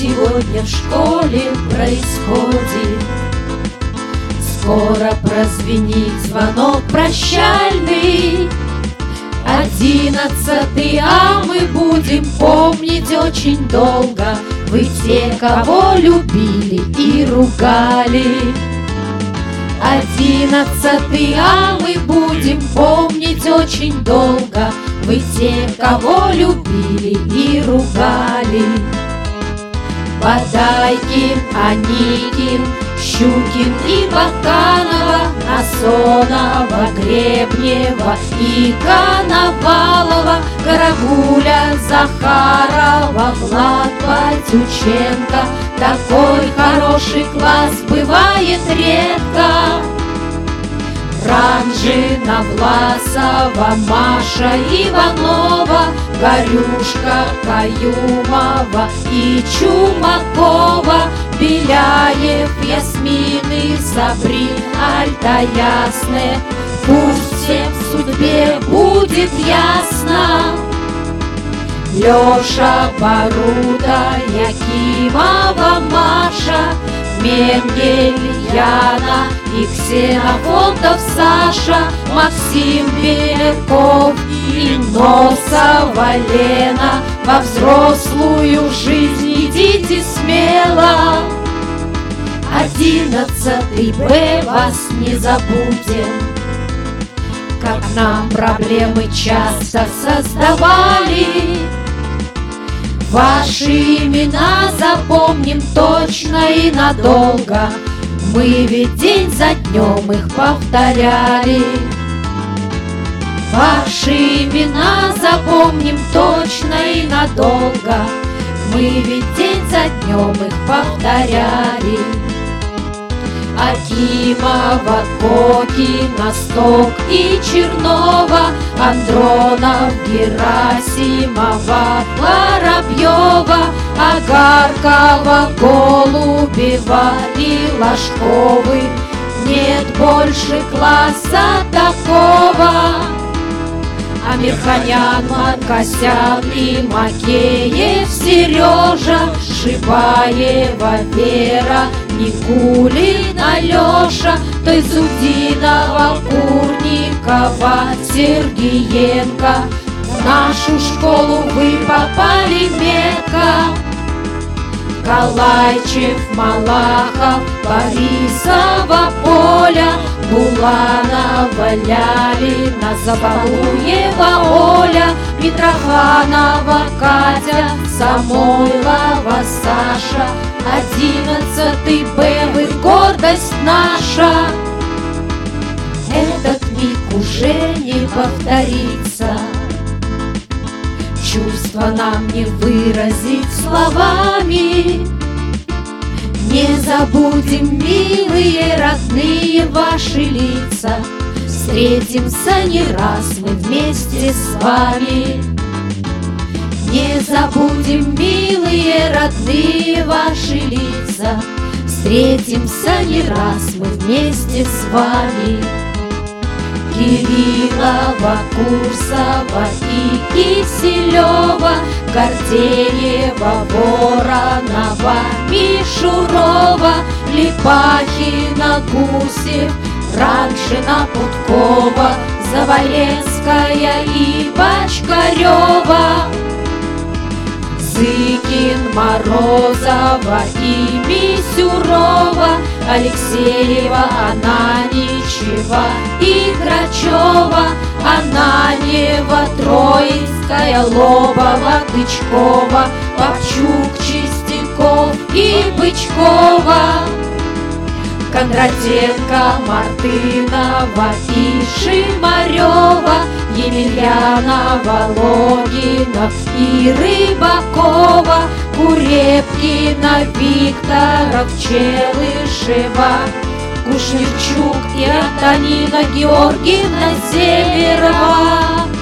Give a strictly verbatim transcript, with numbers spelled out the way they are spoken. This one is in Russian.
сегодня в школе происходит. Скоро прозвенит звонок прощальный, одиннадцатый, а мы будем помнить очень долго. Вы те, кого любили и ругали. Одиннадцатый, а мы будем помнить очень долго. Вы те, кого любили и ругали. Бодайкин, Аникин, Щукин и Баканова, Насонова, Гребнева и Коновалова, Карагуля, Захарова, Влад Батюченко. Такой хороший класс бывает редко. Ранжина, Власова, Маша Иванова, Горюшка, Каюмова и Чумакова, Беляев, Ясмины, Сабрин, Альта Ясне. Пусть всем в судьбе будет ясно. Леша, Баруда, Якимова, Маша, Менгель, Яна и Ксенофонтов Саша, Максим Беляков и Носова Лена. Во взрослую жизнь идите смело. Одиннадцатый Б вас не забудем. Как нам проблемы часто создавали, ваши имена запомним точно и надолго. Мы ведь день за днем их повторяли. Ваши имена запомним точно и надолго. Мы ведь день за днем их повторяли. Акимова, Кокина, Сток и Чернова, Андронов, Герасимова, Воробьева, Агаркова, Голубева и Ложковы. Нет больше класса такого. Амирханян, Маркосян и Макеев, Сережа, Шибаева, Вера, Никулин, Алеша, Тойзудинова, Курникова, Сергиенко. В нашу школу вы попали метко. Калайчев, Малахов, Борисова, Поля, Буланова, Лялина, Забалуева, Оля, Митрофанова, Катя, Самойлова, Саша. Одиннадцатый Б, вы гордость наша. Этот миг уже не повторится. Чувства нам не выразить словами. Не забудем, милые, родные ваши лица. Встретимся не раз мы вместе с вами. Не забудем, милые, родные ваши лица. Встретимся не раз мы вместе с вами. Кириллова, Курсова и Киселева, Гордеева, Воронова, Мишурова, Липахина, Гусев, Раншина, Путкова, Заваленская и Бочкарева. Зыкин, Морозова и Мисюрова, Алексеева, Ананичева и Грачева, Ананьева, Троицкая, Лобова, Тычкова, Попчук, Чистяков и Бычкова. Кондратенко, Мартынова и Шимарева, Емельянова, Логинов и Рыбакова, Курепкина, Викторов, Челышева, Кушнерчук и Антонина Георгиевна Северова.